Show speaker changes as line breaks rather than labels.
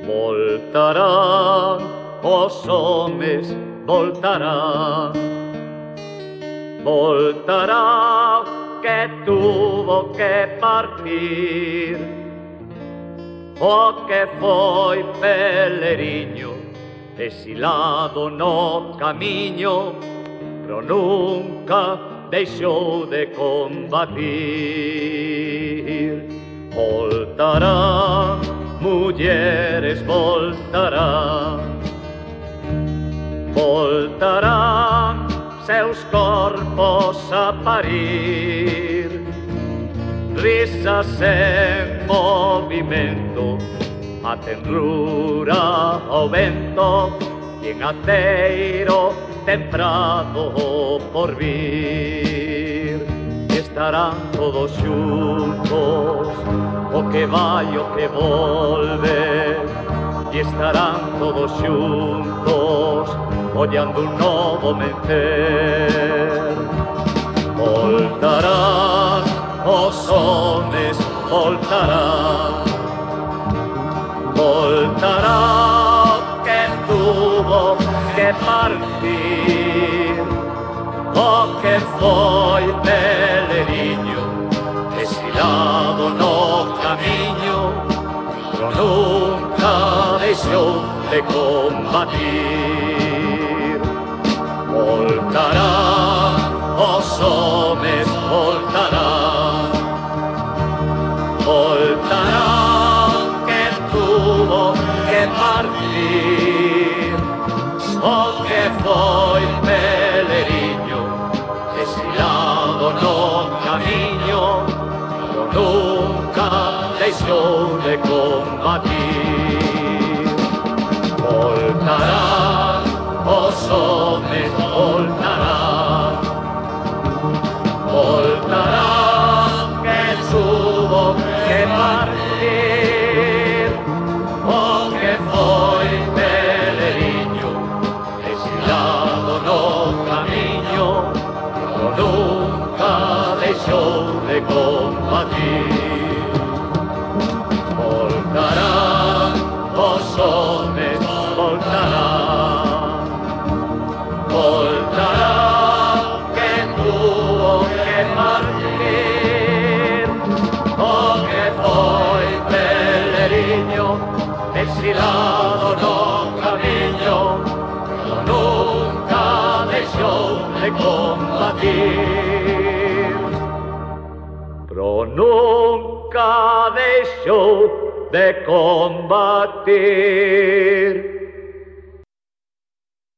Voltarán, os homes voltarán. Voltará que tuvo que partir o que foi peleriño exilado no camiño, pero nunca deixou de combatir. Voltarán, mulleres voltarán, voltarán seus corpos a parir, risas en movimento, a tenrura ao vento e en aceiro temprado por vir. Estarán todos xuntos, o que vai, o que volve, e estarán todos xuntos, ollando un novo mencer. Voltarán, os homes voltarán, voltarán que tuvo que partir o que foi peleriño exilado no camiño, pero nunca deixou de combatir. Voltarán, os homes voltarán, voltarán que tuvo que partir o que foi peleriño exilado no camiño, pero nunca deixou de combatir. Voltarán, os homes voltarán, voltarán que tuvo que partir o que foi peleriño exilado no camiño, pero nunca deixou de combatir. Voltarán, os homes voltarán, voltarán que tuvo que partir o que foi peleriño exilado no camiño, pero nunca deixou de combatir. Pero nunca deixou de combatir.